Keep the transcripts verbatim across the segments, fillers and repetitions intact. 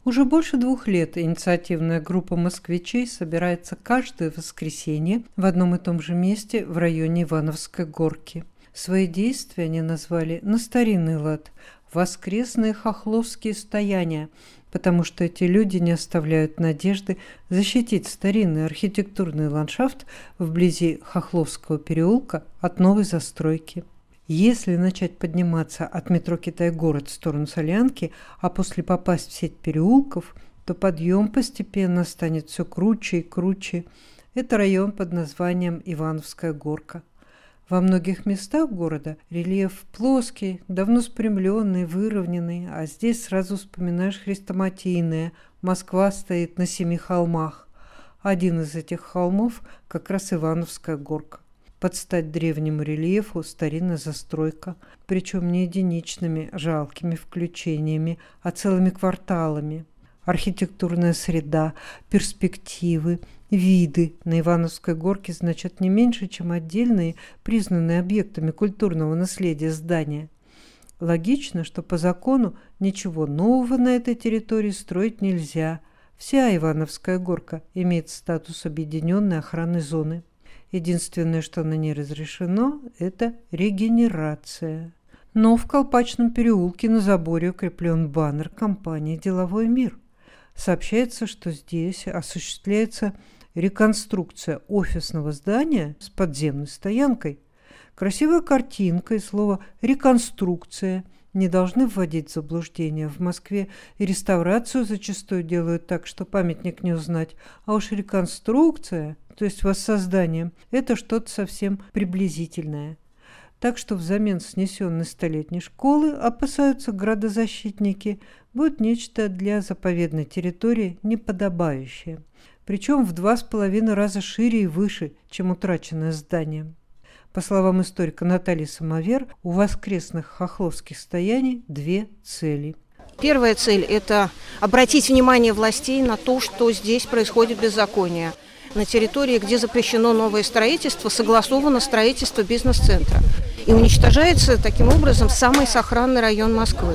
Уже больше двух лет инициативная группа москвичей собирается каждое воскресенье в одном и том же месте в районе Ивановской горки. Свои действия они назвали на старинный лад «Воскресные хохловские стояния», потому что эти люди не оставляют надежды защитить старинный архитектурный ландшафт вблизи Хохловского переулка от новой застройки. Если начать подниматься от метро Китай-город в сторону Солянки, а после попасть в сеть переулков, то подъем постепенно станет все круче и круче. Это район под названием Ивановская горка. Во многих местах города рельеф плоский, давно спрямленный, выровненный, а здесь сразу вспоминаешь хрестоматийное «Москва стоит на семи холмах». Один из этих холмов как раз Ивановская горка. Под стать древнему рельефу старинная застройка, причем не единичными жалкими включениями, а целыми кварталами. Архитектурная среда, перспективы, виды на Ивановской горке значат не меньше, чем отдельные, признанные объектами культурного наследия здания. Логично, что по закону ничего нового на этой территории строить нельзя. Вся Ивановская горка имеет статус объединенной охранной зоны. Единственное, что на ней разрешено, это регенерация. Но в Колпачном переулке на заборе укреплен баннер компании «Деловой мир». Сообщается, что здесь осуществляется реконструкция офисного здания с подземной стоянкой. Красивая картинка и слово «реконструкция» не должны вводить в заблуждение. В Москве и реставрацию зачастую делают так, что памятник не узнать, а уж реконструкция, то есть воссоздание, это что-то совсем приблизительное. Так что взамен снесенной столетней школы, опасаются градозащитники, будет нечто для заповедной территории неподобающее, причем в два с половиной раза шире и выше, чем утраченное здание. По словам историка Натальи Самовер, у воскресных хохловских стояний две цели. Первая цель – это обратить внимание властей на то, что здесь происходит беззаконие. На территории, где запрещено новое строительство, согласовано строительство бизнес-центра. И уничтожается таким образом самый сохранный район Москвы.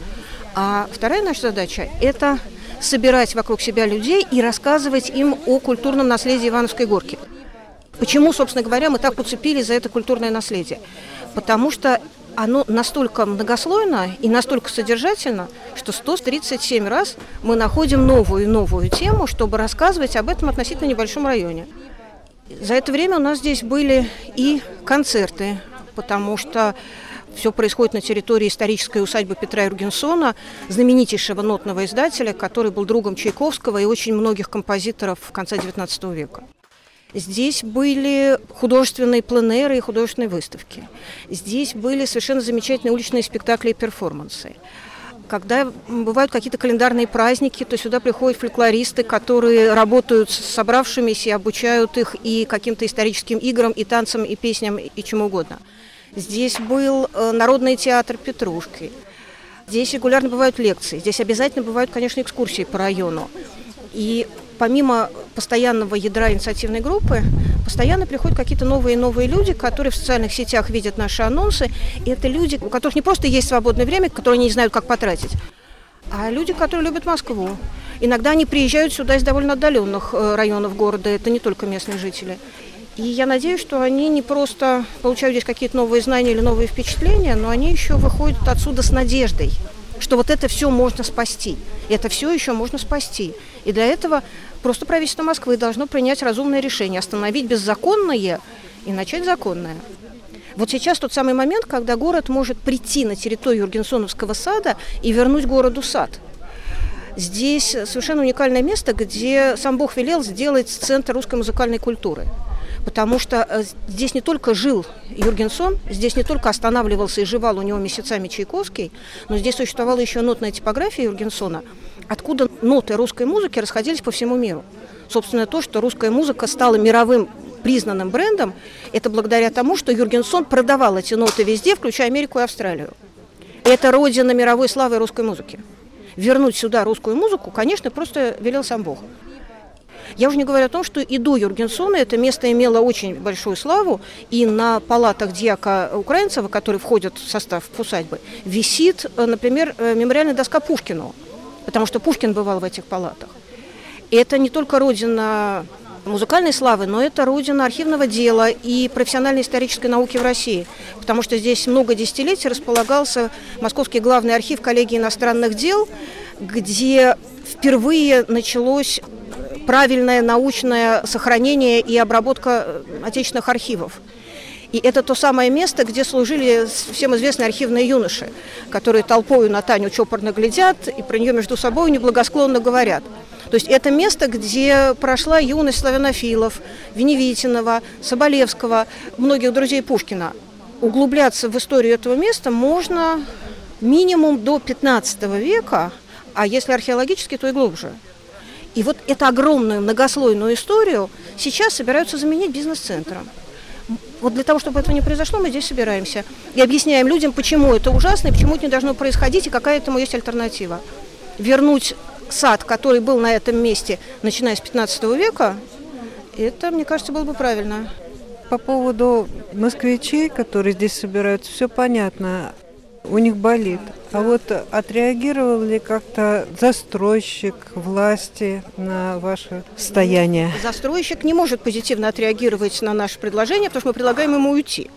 А вторая наша задача – это собирать вокруг себя людей и рассказывать им о культурном наследии Ивановской горки. Почему, собственно говоря, мы так уцепились за это культурное наследие? Потому что оно настолько многослойно и настолько содержательно, что сто тридцать семь раз мы находим новую и новую тему, чтобы рассказывать об этом относительно небольшом районе. За это время у нас здесь были и концерты, потому что все происходит на территории исторической усадьбы Петра Юргенсона, знаменитейшего нотного издателя, который был другом Чайковского и очень многих композиторов в конце девятнадцатого века. Здесь были художественные пленэры и художественные выставки. Здесь были совершенно замечательные уличные спектакли и перформансы. Когда бывают какие-то календарные праздники, то сюда приходят фольклористы, которые работают с собравшимися и обучают их и каким-то историческим играм, и танцам, и песням, и чему угодно. Здесь был народный театр «Петрушки». Здесь регулярно бывают лекции. Здесь обязательно бывают, конечно, экскурсии по району. И помимо постоянного ядра инициативной группы, постоянно приходят какие-то новые и новые люди, которые в социальных сетях видят наши анонсы. И это люди, у которых не просто есть свободное время, которые не знают, как потратить, а люди, которые любят Москву. Иногда они приезжают сюда из довольно отдаленных районов города, это не только местные жители. И я надеюсь, что они не просто получают здесь какие-то новые знания или новые впечатления, но они еще выходят отсюда с надеждой, что вот это все можно спасти. Это все еще можно спасти. И для этого просто правительство Москвы должно принять разумное решение, остановить беззаконное и начать законное. Вот сейчас тот самый момент, когда город может прийти на территорию Юргенсоновского сада и вернуть городу сад. Здесь совершенно уникальное место, где сам Бог велел сделать центр русской музыкальной культуры. Потому что здесь не только жил Юргенсон, здесь не только останавливался и жевал у него месяцами Чайковский, но здесь существовала еще нотная типография Юргенсона, откуда ноты русской музыки расходились по всему миру. Собственно, то, что русская музыка стала мировым признанным брендом, это благодаря тому, что Юргенсон продавал эти ноты везде, включая Америку и Австралию. Это родина мировой славы русской музыки. Вернуть сюда русскую музыку, конечно, просто велел сам Бог. Я уже не говорю о том, что и до Юргенсона это место имело очень большую славу, и на палатах дьяка Украинцева, которые входят в состав усадьбы, висит, например, мемориальная доска Пушкину, потому что Пушкин бывал в этих палатах. И это не только родина музыкальной славы, но это родина архивного дела и профессиональной исторической науки в России, потому что здесь много десятилетий располагался Московский главный архив коллегии иностранных дел, где впервые началось правильное научное сохранение и обработка отечественных архивов. И это то самое место, где служили всем известные архивные юноши, которые толпою на Таню чопорно глядят и про нее между собой неблагосклонно говорят. То есть это место, где прошла юность славянофилов, Веневитинова, Соболевского, многих друзей Пушкина. Углубляться в историю этого места можно минимум до пятнадцатого века, а если археологически, то и глубже. И вот эту огромную многослойную историю сейчас собираются заменить бизнес-центром. Вот для того, чтобы этого не произошло, мы здесь собираемся и объясняем людям, почему это ужасно, и почему это не должно происходить, и какая этому есть альтернатива. Вернуть сад, который был на этом месте, начиная с пятнадцатого века, это, мне кажется, было бы правильно. По поводу москвичей, которые здесь собираются, все понятно, у них болит. А вот отреагировал ли как-то застройщик, власти на ваше состояние? Застройщик не может позитивно отреагировать на наше предложение, потому что мы предлагаем ему уйти.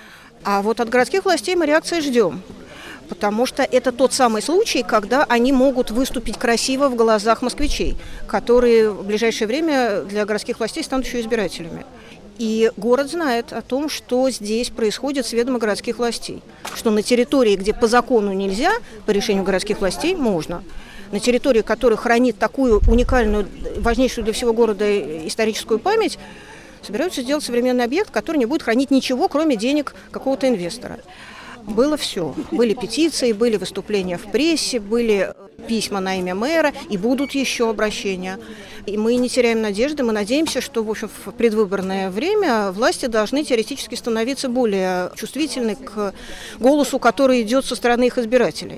А вот от городских властей мы реакции ждем. Потому что это тот самый случай, когда они могут выступить красиво в глазах москвичей, которые в ближайшее время для городских властей станут еще избирателями. И город знает о том, что здесь происходит с ведома городских властей. Что на территории, где по закону нельзя, по решению городских властей можно. На территории, которая хранит такую уникальную, важнейшую для всего города историческую память, собираются сделать современный объект, который не будет хранить ничего, кроме денег какого-то инвестора. Было все. Были петиции, были выступления в прессе, были письма на имя мэра, и будут еще обращения. И мы не теряем надежды, мы надеемся, что в общем, в предвыборное время власти должны теоретически становиться более чувствительны к голосу, который идет со стороны их избирателей.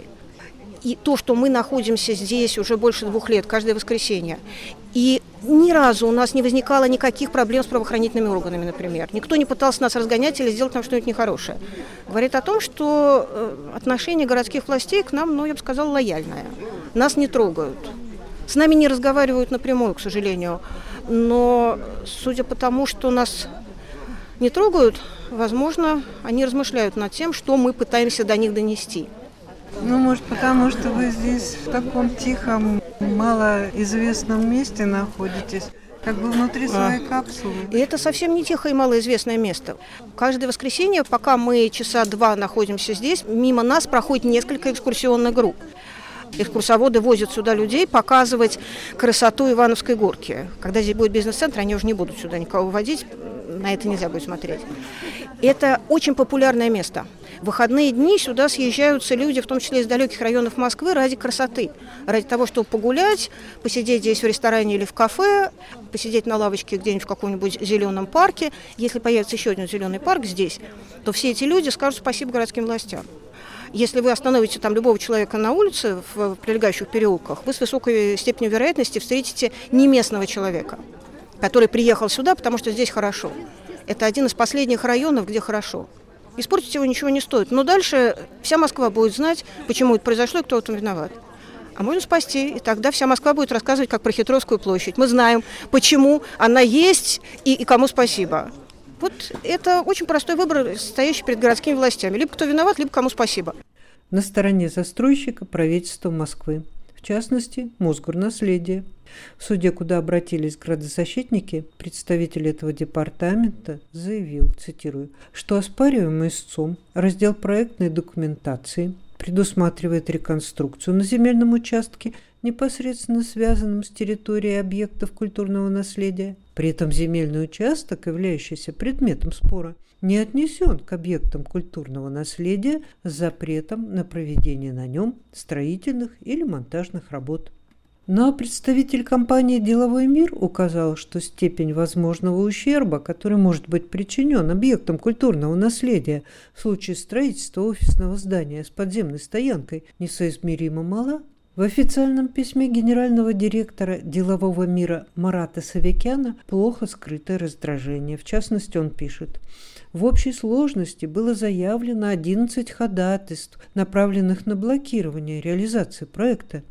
И то, что мы находимся здесь уже больше двух лет, каждое воскресенье, и ни разу у нас не возникало никаких проблем с правоохранительными органами, например. Никто не пытался нас разгонять или сделать нам что-нибудь нехорошее. Говорит о том, что отношение городских властей к нам, ну, я бы сказала, лояльное. Нас не трогают. С нами не разговаривают напрямую, к сожалению. Но, судя по тому, что нас не трогают, возможно, они размышляют над тем, что мы пытаемся до них донести. Ну, может, потому что вы здесь в таком тихом, малоизвестном месте находитесь, как бы внутри своей а. капсулы. И это совсем не тихое и малоизвестное место. Каждое воскресенье, пока мы часа два находимся здесь, мимо нас проходит несколько экскурсионных групп. Экскурсоводы возят сюда людей показывать красоту Ивановской горки. Когда здесь будет бизнес-центр, они уже не будут сюда никого водить, на это нельзя будет смотреть. Это очень популярное место. В выходные дни сюда съезжаются люди, в том числе из далеких районов Москвы, ради красоты. Ради того, чтобы погулять, посидеть здесь в ресторане или в кафе, посидеть на лавочке где-нибудь в каком-нибудь зеленом парке. Если появится еще один зеленый парк здесь, то все эти люди скажут спасибо городским властям. Если вы остановите там любого человека на улице, в прилегающих переулках, вы с высокой степенью вероятности встретите не местного человека, который приехал сюда, потому что здесь хорошо. Это один из последних районов, где хорошо. Испортить его ничего не стоит. Но дальше вся Москва будет знать, почему это произошло и кто в этом виноват. А можно спасти, и тогда вся Москва будет рассказывать, как про Хитровскую площадь. Мы знаем, почему она есть и, и кому спасибо. Вот это очень простой выбор, стоящий перед городскими властями. Либо кто виноват, либо кому спасибо. На стороне застройщика правительство Москвы, в частности, Мосгорнаследие. В суде, куда обратились градозащитники, представитель этого департамента заявил, цитирую, что оспариваемый истцом раздел проектной документации предусматривает реконструкцию на земельном участке, непосредственно связанном с территорией объектов культурного наследия. При этом земельный участок, являющийся предметом спора, не отнесен к объектам культурного наследия с запретом на проведение на нем строительных или монтажных работ. Но представитель компании «Деловой мир» указал, что степень возможного ущерба, который может быть причинен объектам культурного наследия в случае строительства офисного здания с подземной стоянкой, несоизмеримо мала. В официальном письме генерального директора «Делового мира» Марата Савикяна плохо скрытое раздражение. В частности, он пишет: в общей сложности было заявлено одиннадцать ходатайств, направленных на блокирование реализации проекта.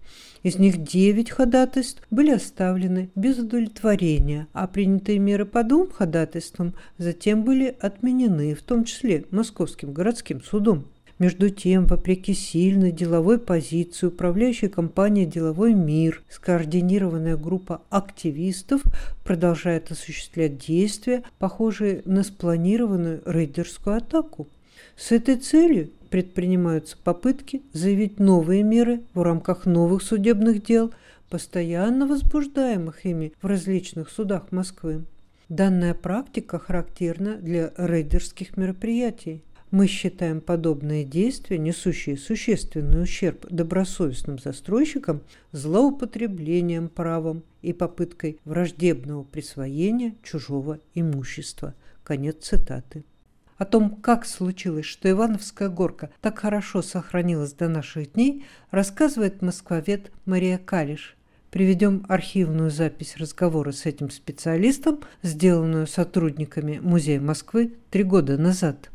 Из них девять ходатайств были оставлены без удовлетворения, а принятые меры по двум ходатайствам затем были отменены, в том числе Московским городским судом. Между тем, вопреки сильной деловой позиции управляющей компании «Деловой мир», скоординированная группа активистов продолжает осуществлять действия, похожие на спланированную рейдерскую атаку. С этой целью предпринимаются попытки заявить новые меры в рамках новых судебных дел, постоянно возбуждаемых ими в различных судах Москвы. Данная практика характерна для рейдерских мероприятий. Мы считаем подобные действия, несущие существенный ущерб добросовестным застройщикам, злоупотреблением правом и попыткой враждебного присвоения чужого имущества. Конец цитаты. О том, как случилось, что Ивановская горка так хорошо сохранилась до наших дней, рассказывает москвовед Мария Калиш. Приведем архивную запись разговора с этим специалистом, сделанную сотрудниками Музея Москвы три года назад.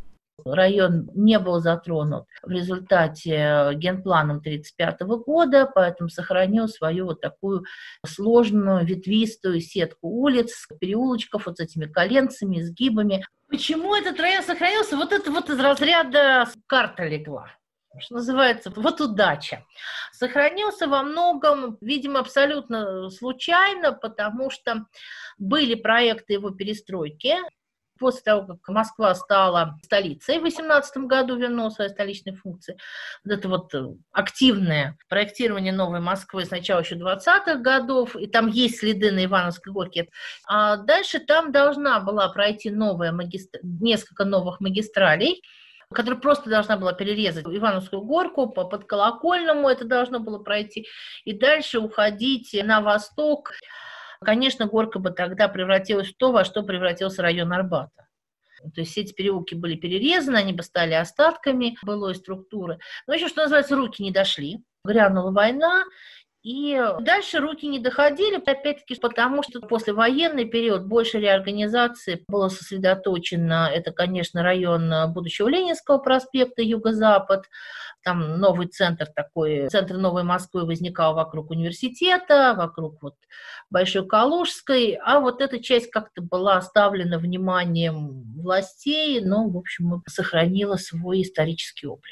Район не был затронут в результате генпланом тысяча девятьсот тридцать пятого года, поэтому сохранил свою вот такую сложную ветвистую сетку улиц, переулочков вот с этими коленцами, изгибами. Почему этот район сохранился? Вот это вот из разряда карта легла. Что называется, вот удача. Сохранился во многом, видимо, абсолютно случайно, потому что были проекты его перестройки. После того, как Москва стала столицей, в восемнадцатом году вернула свои столичные функции, вот это вот активное проектирование новой Москвы с начала еще двадцатых годов, и там есть следы на Ивановской горке. А дальше там должна была пройти новая магистр... несколько новых магистралей, которая просто должна была перерезать Ивановскую горку по Подколокольному, это должно было пройти, и дальше уходить на восток. Конечно, горка бы тогда превратилась в то, во что превратился район Арбата. То есть все эти переулки были перерезаны, они бы стали остатками былой структуры. Но еще, что называется, руки не дошли. Грянула война, и дальше руки не доходили, опять-таки, потому что послевоенный период больше реорганизации было сосредоточено. Это, конечно, район будущего Ленинского проспекта, юго-запад. Там новый центр такой, центр Новой Москвы возникал вокруг университета, вокруг вот Большой Калужской, а вот эта часть как-то была оставлена вниманием властей, но, в общем, сохранила свой исторический облик.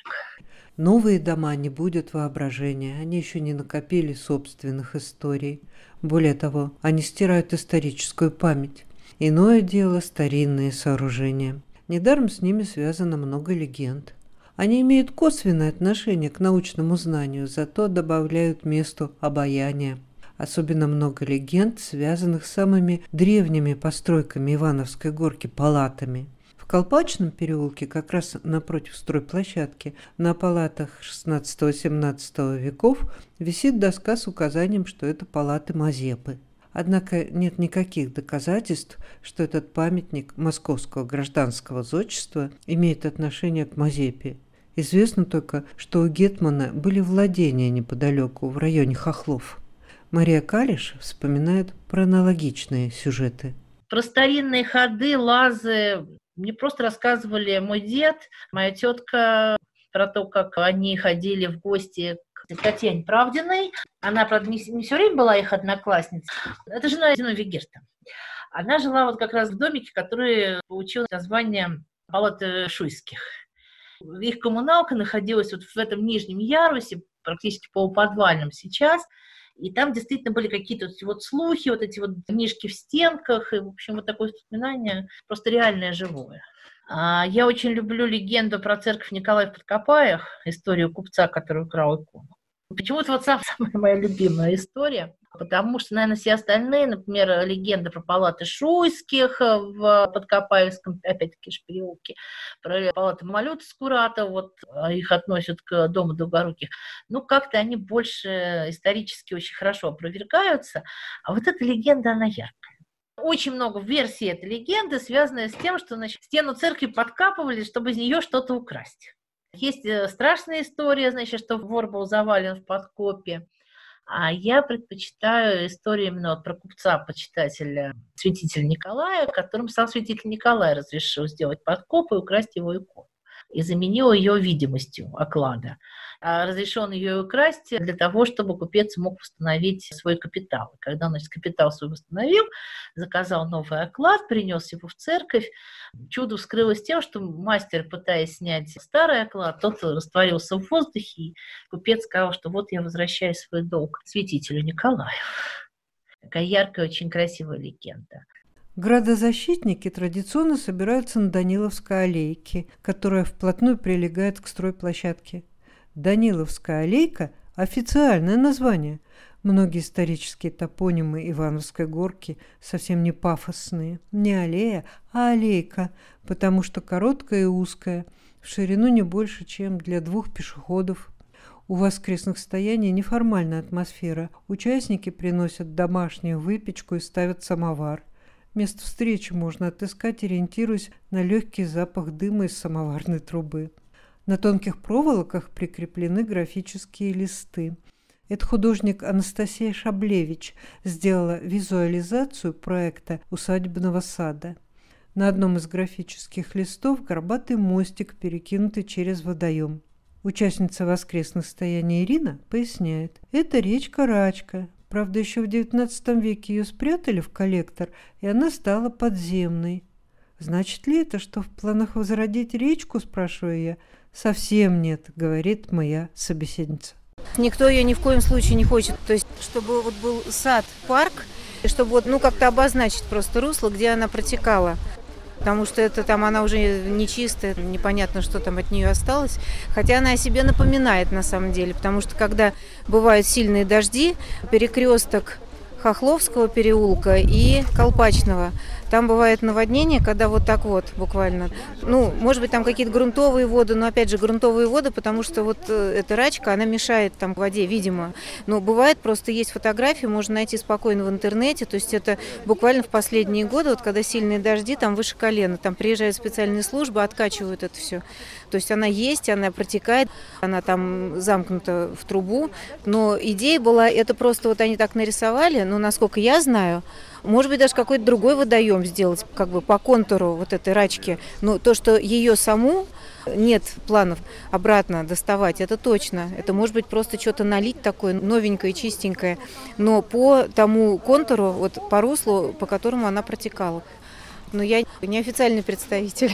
Новые дома не будут воображения, они еще не накопили собственных историй. Более того, они стирают историческую память. Иное дело старинные сооружения. Недаром с ними связано много легенд. Они имеют косвенное отношение к научному знанию, зато добавляют месту обаяния. Особенно много легенд, связанных с самыми древними постройками Ивановской горки, палатами. В Колпачном переулке, как раз напротив стройплощадки, на палатах шестнадцатого-семнадцатого веков висит доска с указанием, что это палаты Мазепы. Однако нет никаких доказательств, что этот памятник московского гражданского зодчества имеет отношение к Мазепе. Известно только, что у гетмана были владения неподалеку, в районе Хохлов. Мария Калиш вспоминает про аналогичные сюжеты. Про старинные ходы, лазы мне просто рассказывали мой дед, моя тетка, про то, как они ходили в гости к Татьяне Правдиной. Она, правда, не, не все время была их одноклассницей. Это жена Зиновия Герта. Она жила вот как раз в домике, который получил название Палаты Шуйских. Их коммуналка находилась вот в этом нижнем ярусе, практически полуподвальном сейчас. И там действительно были какие-то вот слухи, вот эти вот книжки в стенках, и, в общем, вот такое воспоминание просто реальное, живое. Я очень люблю легенду про церковь Николая в Подкопаях, историю купца, который украл икону. Почему-то вот самая моя любимая история, потому что, наверное, все остальные, например, легенда про палаты Шуйских в Подкопаевском, опять-таки, переулке, про палаты Малюта Скурата, вот их относят к дому Долгоруких, ну, как-то они больше исторически очень хорошо опровергаются, а вот эта легенда, она яркая. Очень много версий этой легенды, связанных с тем, что, значит, стену церкви подкапывали, чтобы из нее что-то украсть. Есть страшная история, значит, что вор был завален в подкопе. А я предпочитаю историю именно вот про купца-почитателя, святителя Николая, которым сам святитель Николай разрешил сделать подкоп и украсть его икону. и заменил ее видимостью оклада. Разрешен ее украсть для того, чтобы купец мог восстановить свой капитал. Когда он, значит, капитал свой восстановил, заказал новый оклад, принес его в церковь. Чудо вскрылось тем, что мастер, пытаясь снять старый оклад, тот растворился в воздухе, и купец сказал, что вот я возвращаю свой долг святителю Николаю. Такая яркая, очень красивая легенда. Градозащитники традиционно собираются на Даниловской аллейке, которая вплотную прилегает к стройплощадке. Даниловская аллейка – официальное название. Многие исторические топонимы Ивановской горки совсем не пафосные. Не аллея, а аллейка, потому что короткая и узкая, в ширину не больше, чем для двух пешеходов. У воскресных стояний неформальная атмосфера. Участники приносят домашнюю выпечку и ставят самовар. Место встречи можно отыскать, ориентируясь на легкий запах дыма из самоварной трубы. На тонких проволоках прикреплены графические листы. Это художник Анастасия Шаблевич сделала визуализацию проекта усадебного сада. На одном из графических листов горбатый мостик, перекинутый через водоем. Участница воскресных стояний Ирина поясняет: это речка Рачка. Правда, еще в девятнадцатом веке ее спрятали в коллектор, и она стала подземной. Значит ли это, что в планах возродить речку, спрашиваю я? Совсем нет, говорит моя собеседница. Никто ее ни в коем случае не хочет. То есть, чтобы вот был сад, парк, чтобы вот, ну, как-то обозначить просто русло, где она протекала. Потому что это там она уже нечистая, непонятно, что там от нее осталось. Хотя она о себе напоминает на самом деле. Потому что когда бывают сильные дожди, перекресток Хохловского переулка и Колпачного, там бывает наводнение, когда вот так вот буквально. Ну, может быть, там какие-то грунтовые воды, но опять же грунтовые воды, потому что вот эта рачка, она мешает там воде, видимо. Но бывает, просто есть фотографии, можно найти спокойно в интернете. То есть это буквально в последние годы, вот когда сильные дожди, там выше колена, там приезжают специальные службы, откачивают это все. То есть она есть, она протекает, она там замкнута в трубу. Но идея была, это просто вот они так нарисовали, но насколько я знаю, может быть, даже какой-то другой водоем сделать, как бы по контуру вот этой рачки. Но то, что ее саму нет планов обратно доставать, это точно. Это может быть просто что-то налить такое новенькое, чистенькое. Но по тому контуру, вот по руслу, по которому она протекала. Но я не официальный представитель.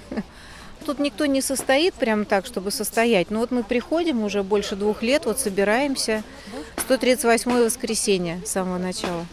Тут никто не состоит прямо так, чтобы состоять. Но вот мы приходим уже больше двух лет, вот собираемся. сто тридцать восьмое воскресенье с самого начала.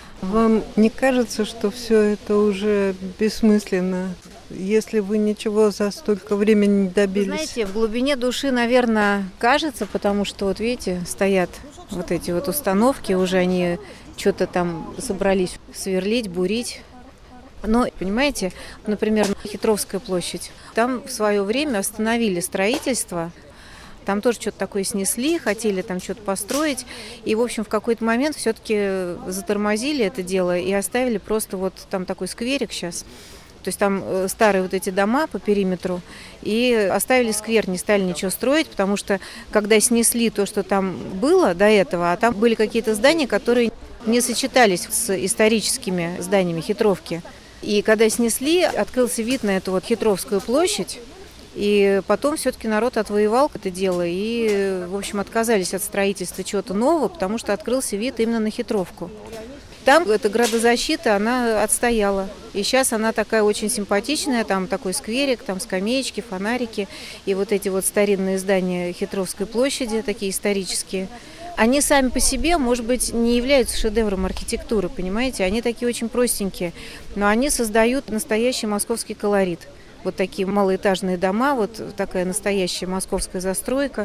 Вам не кажется, что все это уже бессмысленно, если вы ничего за столько времени не добились? Знаете, в глубине души, наверное, кажется, потому что, вот видите, стоят вот эти вот установки, уже они что-то там собрались сверлить, бурить. Но, понимаете, например, Хитровская площадь, там в свое время остановили строительство. Там тоже что-то такое снесли, хотели там что-то построить. И, в общем, в какой-то момент все-таки затормозили это дело и оставили просто вот там такой скверик сейчас. То есть там старые вот эти дома по периметру. И оставили сквер, не стали ничего строить, потому что когда снесли то, что там было до этого, а там были какие-то здания, которые не сочетались с историческими зданиями Хитровки. И когда снесли, открылся вид на эту вот Хитровскую площадь. И потом все-таки народ отвоевал это дело и, в общем, отказались от строительства чего-то нового, потому что открылся вид именно на Хитровку. Там эта градозащита, она отстояла. И сейчас она такая очень симпатичная, там такой скверик, там скамеечки, фонарики. И вот эти вот старинные здания Хитровской площади, такие исторические, они сами по себе, может быть, не являются шедевром архитектуры, понимаете? Они такие очень простенькие, но они создают настоящий московский колорит. Вот такие малоэтажные дома, вот такая настоящая московская застройка.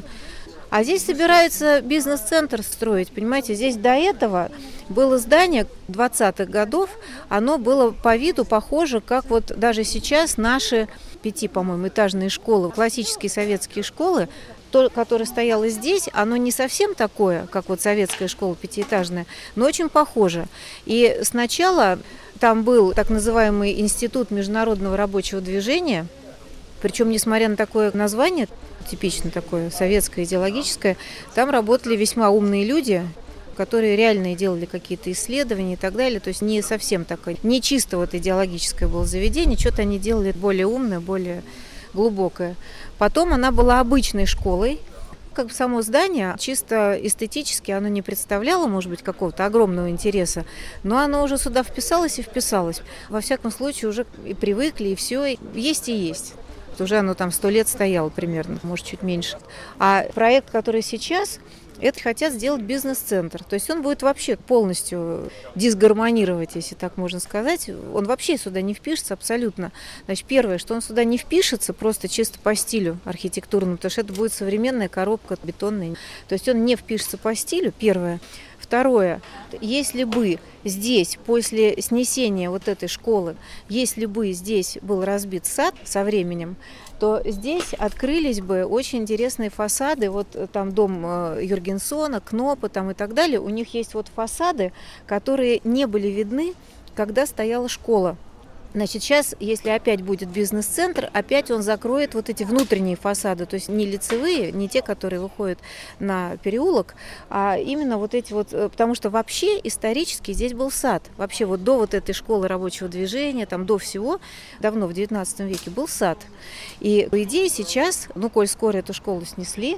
А здесь собираются бизнес-центр строить, понимаете? Здесь до этого было здание двадцатых годов, оно было по виду похоже, как вот даже сейчас наши пяти, по-моему, этажные школы, классические советские школы. То, которое стояло здесь, оно не совсем такое, как вот советская школа пятиэтажная, но очень похоже. И сначала там был так называемый Институт международного рабочего движения, причем, несмотря на такое название, типично такое советское, идеологическое, там работали весьма умные люди, которые реально делали какие-то исследования и так далее. То есть не совсем такое, не чисто вот идеологическое было заведение, что-то они делали более умное, более глубокая. Потом она была обычной школой. Как бы само здание чисто эстетически оно не представляло, может быть, какого-то огромного интереса, но оно уже сюда вписалось и вписалось. Во всяком случае, уже и привыкли, и все, есть и есть. Уже оно там сто лет стояло примерно, может, чуть меньше. А проект, который сейчас, это хотят сделать бизнес-центр. То есть он будет вообще полностью дисгармонировать, если так можно сказать. Он вообще сюда не впишется абсолютно. Значит, первое, что он сюда не впишется просто чисто по стилю архитектурному, потому что это будет современная коробка бетонная. То есть он не впишется по стилю, первое. Второе, если бы здесь, после снесения вот этой школы, если бы здесь был разбит сад со временем, то здесь открылись бы очень интересные фасады. Вот там дом Юргенсона, Кнопа там и так далее. У них есть вот фасады, которые не были видны, когда стояла школа. Значит, сейчас, если опять будет бизнес-центр, опять он закроет вот эти внутренние фасады, то есть не лицевые, не те, которые выходят на переулок, а именно вот эти вот, потому что вообще исторически здесь был сад. Вообще вот до вот этой школы рабочего движения, там до всего, давно в девятнадцатом веке был сад. И по идее сейчас, ну, коль скоро эту школу снесли,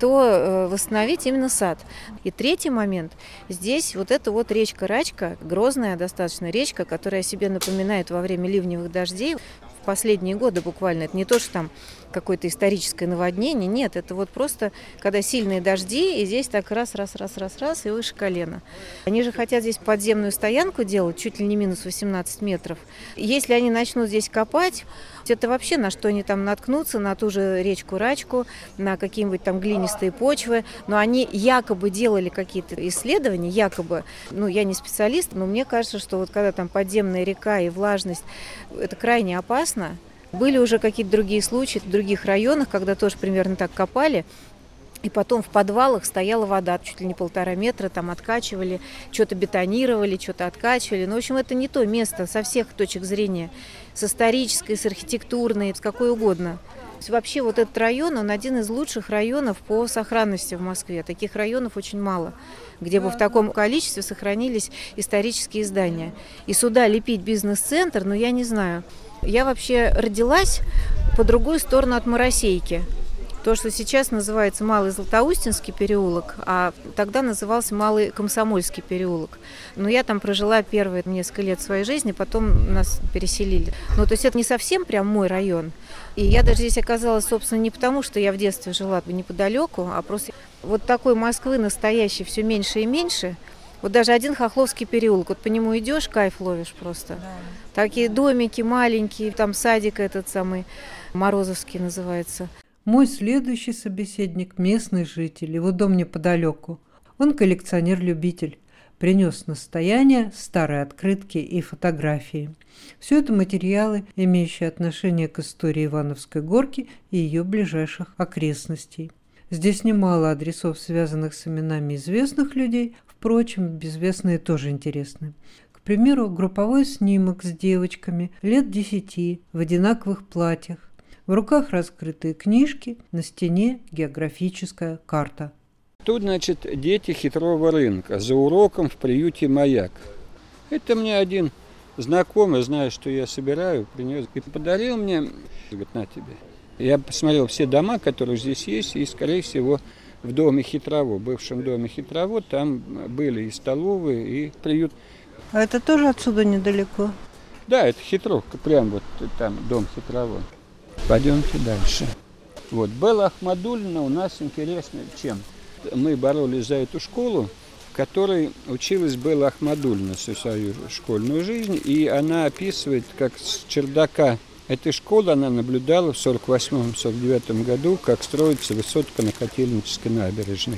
то восстановить именно сад. И третий момент. Здесь вот эта вот речка Рачка, грозная достаточно речка, которая о себе напоминает во время ливневых дождей. В последние годы буквально. Это не то, что там какое-то историческое наводнение. Нет, это вот просто, когда сильные дожди, и здесь так раз, раз, раз, раз, раз, и выше колена. Они же хотят здесь подземную стоянку делать, чуть ли не минус восемнадцать метров. Если они начнут здесь копать, это вообще на что они там наткнутся, на ту же речку Рачку, на какие-нибудь там глинистые почвы. Но они якобы делали какие-то исследования, якобы, ну я не специалист, но мне кажется, что вот когда там подземная река и влажность, это крайне опасно. Были уже какие-то другие случаи в других районах, когда тоже примерно так копали. И потом в подвалах стояла вода, чуть ли не полтора метра, там откачивали, что-то бетонировали, что-то откачивали. Ну, в общем, это не то место со всех точек зрения, с исторической, с архитектурной, с какой угодно. Вообще вот этот район, он один из лучших районов по сохранности в Москве. Таких районов очень мало, где бы в таком количестве сохранились исторические здания. И сюда лепить бизнес-центр, ну, я не знаю. Я вообще родилась по другую сторону от Моросейки. То, что сейчас называется Малый Златоустинский переулок, а тогда назывался Малый Комсомольский переулок. Но я там прожила первые несколько лет своей жизни, потом нас переселили. Ну, то есть это не совсем прям мой район. И я даже здесь оказалась, собственно, не потому, что я в детстве жила неподалеку, а просто вот такой Москвы настоящей все меньше и меньше. Вот даже один Хохловский переулок, вот по нему идешь, кайф ловишь просто. Да. Такие домики маленькие, там садик этот самый, Морозовский называется. Мой следующий собеседник – местный житель, его дом неподалеку. Он коллекционер-любитель. Принес настояние, старые открытки и фотографии. Все это материалы, имеющие отношение к истории Ивановской горки и ее ближайших окрестностей. Здесь немало адресов, связанных с именами известных людей, впрочем, безвестные тоже интересны. К примеру, групповой снимок с девочками лет десяти в одинаковых платьях. В руках раскрытые книжки, на стене географическая карта. Тут, значит, дети хитрого рынка, за уроком в приюте «Маяк». Это мне один знакомый, зная, что я собираю, принес и подарил мне, говорит, на тебе. Я посмотрел все дома, которые здесь есть, и, скорее всего, в доме Хитрово, в бывшем доме Хитрово, там были и столовые, и приют. А это тоже отсюда недалеко? Да, это Хитровка, прям вот там дом Хитрово. Пойдемте дальше. Вот, Белла Ахмадульна у нас интересна чем? Мы боролись за эту школу, в которой училась Белла Ахмадульна всю свою школьную жизнь, и она описывает, как с чердака этой школы она наблюдала в сорок восьмом — сорок девятом году, как строится высотка на Котельнической набережной.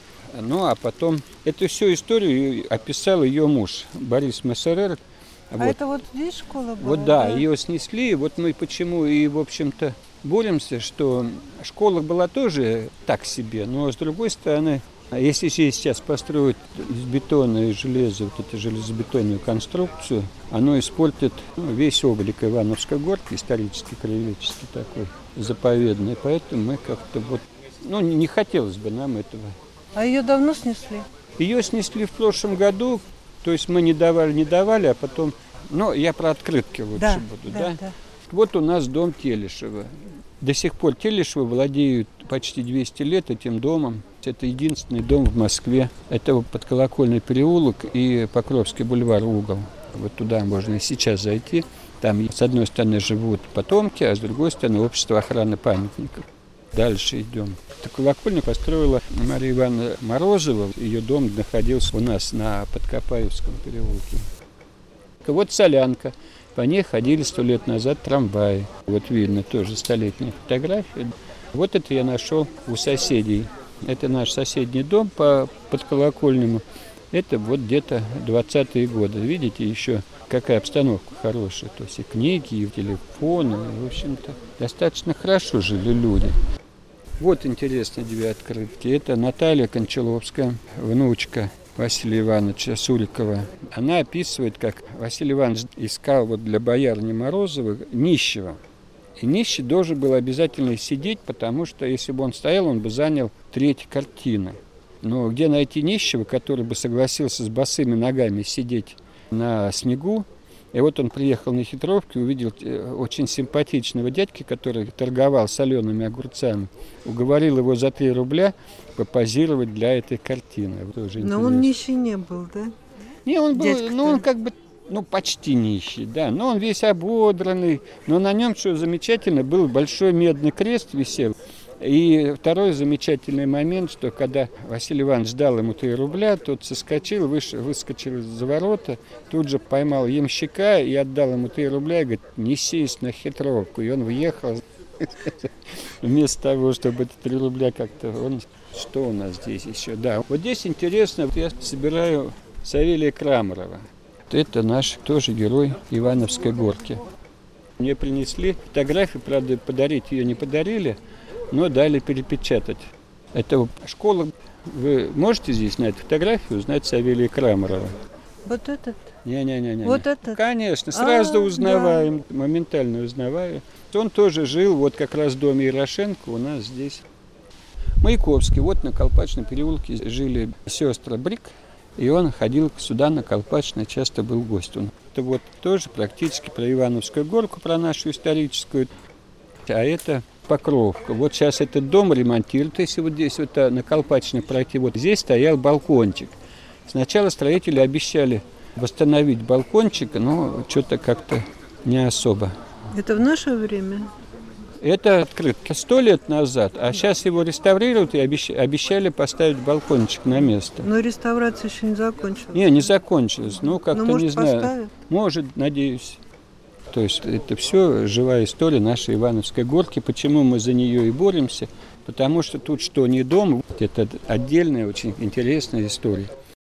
Ну, а потом эту всю историю описал ее муж Борис Мессерер. А вот. это вот здесь школа была? Вот да, да, ее снесли. Вот мы почему и, в общем-то, боремся, что школа была тоже так себе, но с другой стороны, если сейчас построить из бетона и железа вот эту железобетонную конструкцию, оно испортит весь облик Ивановской горки, исторический, краеведческий такой, заповедный. Поэтому мы как-то вот, ну, не хотелось бы нам этого. А ее давно снесли? Ее снесли в прошлом году, то есть мы не давали, не давали, а потом, ну, я про открытки лучше да, буду, да, да? да? Вот у нас дом Телешева. До сих пор Телешевы владеют почти двести лет этим домом. Это единственный дом в Москве. Это Подколокольный переулок и Покровский бульвар, угол. Вот туда можно и сейчас зайти. Там с одной стороны живут потомки, а с другой стороны общество охраны памятников. Дальше идем. Эту колокольню построила Мария Ивановна Морозова. Ее дом находился у нас на Подкопаевском переулке. Вот солянка. По ней ходили сто лет назад трамваи. Вот видно тоже столетняя фотография. Вот это я нашел у соседей. Это наш соседний дом по Подколокольному. Это вот где-то двадцатые годы. Видите, еще какая обстановка хорошая. То есть и книги, и телефоны. В общем-то, достаточно хорошо жили люди. Вот интересные две открытки. Это Наталья Кончаловская, внучка Василия Ивановича Сурикова. Она описывает, как Василий Иванович искал вот для боярни Морозовой нищего. И нищий должен был обязательно сидеть, потому что если бы он стоял, он бы занял треть картины. Но где найти нищего, который бы согласился с босыми ногами сидеть на снегу? И вот он приехал на Хитровку и увидел очень симпатичного дядьки, который торговал солеными огурцами. Уговорил его за три рубля попозировать для этой картины. Но он нищий не был, да? Не, он был, ну он как бы, ну почти нищий, да. Но он весь ободранный. Но на нем, что замечательно, был большой медный крест висел. И второй замечательный момент, что когда Василий Иванович дал ему три рубля, тот соскочил, выш, выскочил из-за ворота, тут же поймал ямщика и отдал ему три рубля и говорит, несись на Хитровку. И он въехал вместо того, чтобы эти три рубля как-то... Он... Что у нас здесь еще? Да, вот здесь интересно, я собираю Савелия Крамарова. Это наш тоже герой Ивановской горки. Мне принесли фотографию, правда, подарить ее не подарили, но дали перепечатать. Это школа. Вы можете здесь на этой фотографии узнать Савелия Крамарова? Вот этот? Не-не-не. Вот этот? Конечно, сразу а, узнаваем, да. Моментально узнаваю. Он тоже жил вот как раз в доме Ярошенко у нас здесь. Маяковский. Вот на Колпачном переулке жили сестры Брик. И он ходил сюда на Колпачное, часто был гостем. Это вот тоже практически про Ивановскую горку, про нашу историческую. А это Покровка. Вот сейчас этот дом ремонтируют. Если вот здесь вот на Колпачной пройти, вот здесь стоял балкончик. Сначала строители обещали восстановить балкончик, но что-то как-то не особо. Это в наше время? Это открытка сто лет назад, а сейчас его реставрируют и обещали поставить балкончик на место. Но реставрация еще не закончилась. Не, не закончилась. Ну, как-то может, не знаю. Поставят? Может, надеюсь. То есть это все живая история нашей Ивановской горки. Почему мы за нее и боремся? Потому что тут что не дом, это отдельная, очень интересная история.